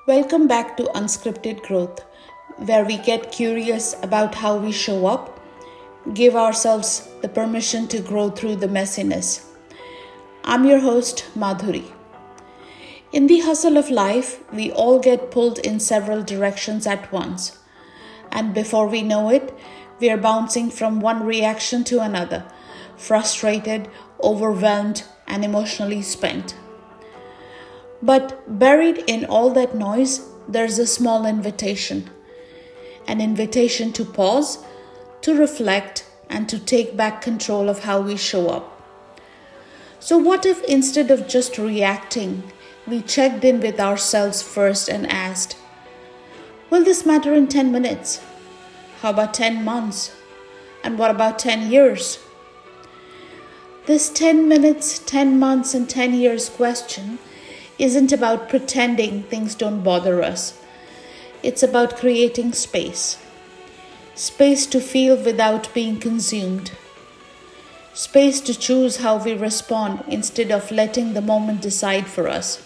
Welcome back to Unscripted Growth, where we get curious about how we show up, give ourselves the permission to grow through the messiness. I'm your host, Madhuri. In the hustle of life, we all get pulled in several directions at once. And before we know it, we are bouncing from one reaction to another, frustrated, overwhelmed, and emotionally spent. But buried in all that noise, there's a small invitation. An invitation to pause, to reflect, and to take back control of how we show up. So what if instead of just reacting, we checked in with ourselves first and asked, will this matter in 10 minutes? How about 10 months? And what about 10 years? This 10 minutes, 10 months, and 10 years question isn't about pretending things don't bother us. It's about creating space. Space to feel without being consumed. Space to choose how we respond instead of letting the moment decide for us.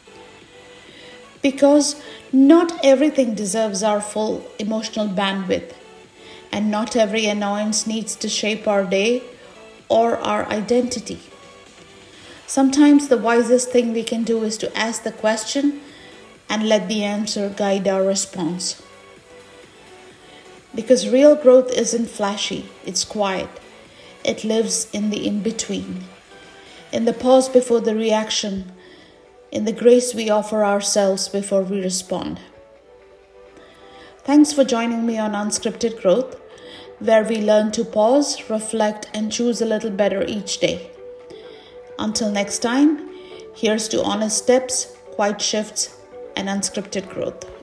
Because not everything deserves our full emotional bandwidth, and not every annoyance needs to shape our day or our identity. Sometimes the wisest thing we can do is to ask the question and let the answer guide our response. Because real growth isn't flashy, it's quiet. It lives in the in-between, in the pause before the reaction, in the grace we offer ourselves before we respond. Thanks for joining me on Unscripted Growth, where we learn to pause, reflect, and choose a little better each day. Until next time, here's to honest steps, quiet shifts, and unscripted growth.